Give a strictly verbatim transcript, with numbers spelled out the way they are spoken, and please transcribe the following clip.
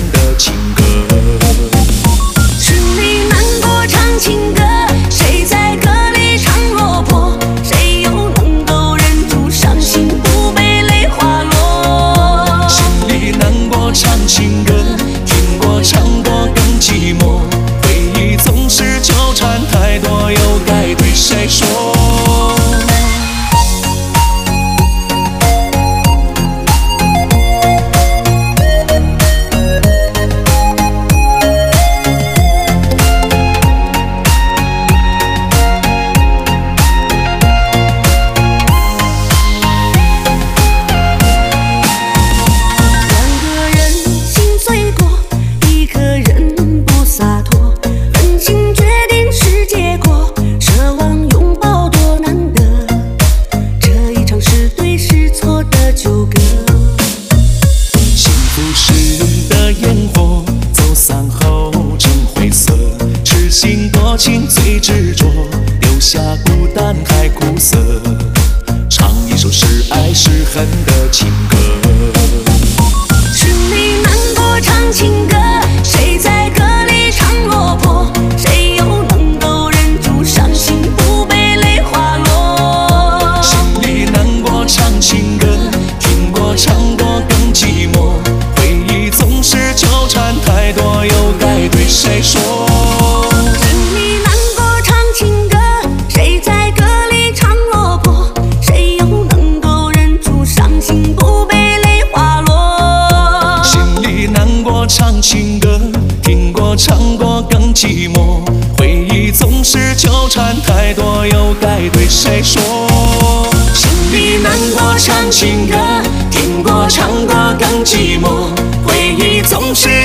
的情歌。 心里难过唱情歌，谁在歌里唱落魄？谁又能够忍住伤心不被泪滑落？ 心里难过唱情歌，听过唱过更寂寞。回忆总是纠缠太多，又该对谁说？情最执着，留下孤单还苦涩，唱一首是爱是恨的情歌。 心里难过唱情歌，谁在歌里唱落魄？谁又能够忍住伤心不被泪滑落？ 心里难过唱情歌，听过唱过更寂寞。回忆总是纠缠太多，又该对谁说？唱情歌，听过唱过更寂寞。回忆总是纠缠太多，又该对谁说？心里难过唱情歌，听过唱过更寂寞。回忆总是